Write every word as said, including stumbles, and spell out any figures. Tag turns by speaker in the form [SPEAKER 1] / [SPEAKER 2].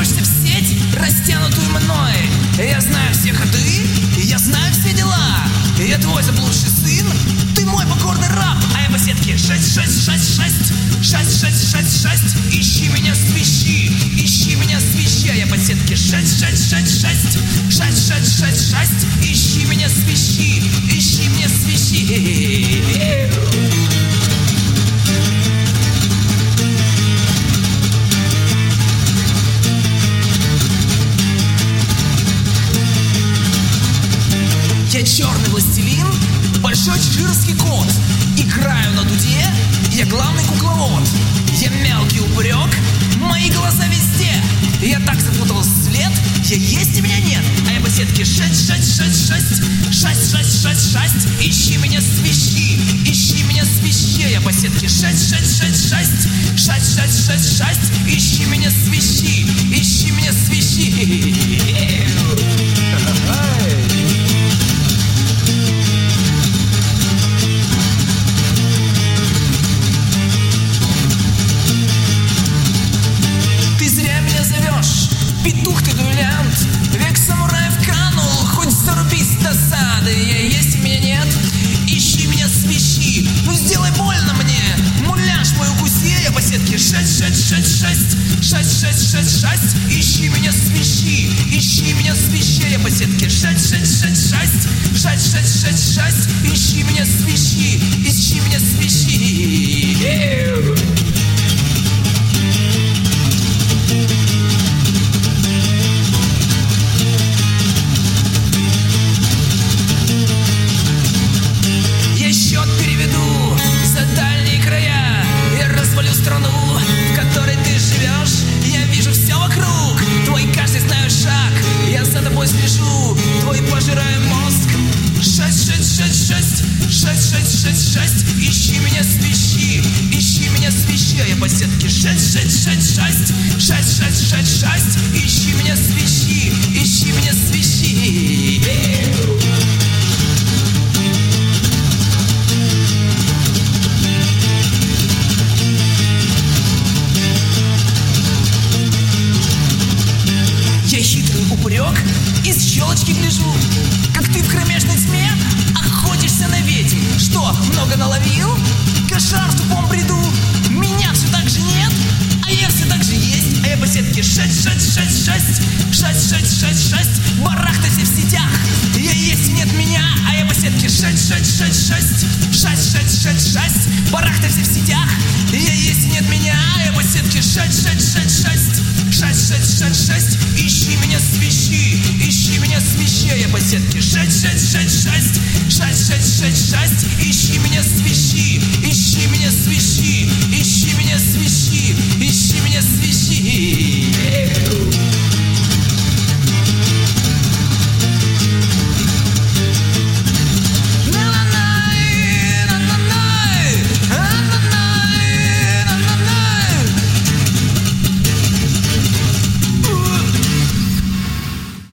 [SPEAKER 1] Врежься в сеть, растянутую мной. Я знаю все ходы, я знаю все дела. Я твой заблудший сын, ты мой покорный раб. А я по сетке шесть, шесть, шесть, шесть, шесть, шесть, шесть, шесть. Ищи меня, свищи, ищи меня, свищи. А я по сетке шесть, шесть, шесть, шесть, шесть, шесть, шесть, шесть. Ищи меня, свищи, ищи меня, свищи. Я черный властелин, большой чеширский кот. Играю на дуде, я главный кукловод. Я мелкий упрек, мои глаза везде. Я так запутался в след, я есть и меня нет. А я по сетке шесть, шесть, шесть, шесть, шесть, шесть, шесть, шесть. Ищи меня, свищи, ищи меня, свищи. Я по сетке шесть, шесть, шесть, шесть, шесть, шесть, шесть, шесть. Ищи меня, свищи, ищи меня, свищи. Петух ты дуэлянт, век самураев канул, хоть зарубись с досады, я есть и меня нет. Ищи меня, свищи, ну сделай больно мне, муляж мой укуси. Я по сетке шесть, шесть, шесть, шесть, шесть, шесть, шесть, шесть. Ищи меня, свищи, ищи меня, свищи. Я по сетке шесть, шесть, шесть, шесть, шесть, шесть, шесть, шесть. Ищи меня, свищи, ищи меня, свищи. Переведу за дальние края. Я развалю страну, в которой ты живешь. Я вижу все вокруг, твой каждый знаю шаг. Я за тобой слежу, твой пожираю мозг. Шесть, шесть, шесть, шесть, шесть, шесть, шесть, шесть. Ищи меня, свищи, ищи меня, свищи. Я по сетке шесть, шесть, шесть, шесть, шесть, шесть, шесть, шесть. Ищи меня, свищи, ищи меня, свищи. Я хитрый упрек, из щелочки гляжу, как ты в кромешной тьме охотишься на ведьм. Что, много наловил? Кошар в тупом бреду. Меня все так же нет, а я все так же есть. А я по сетке шесть, шесть, шесть, шесть, шесть, шесть, шесть, шесть. Барахтайся в сетях, я есть и нет меня. А я по сетке шесть, шесть, шесть, шесть, шесть, шесть, шесть, шесть. Барахтайся в сетях, я есть и нет меня. А я по сетке шесть, шесть, шесть, шесть, шесть, шесть, шесть, шесть. Ищи меня, свищи, ищи меня, свищи. Я по сетке шесть, шесть, шесть, шесть, шесть, шесть, шесть, шесть. Ищи меня, свищи, ищи меня, свищи, ищи меня, свищи, ищи меня, свищи.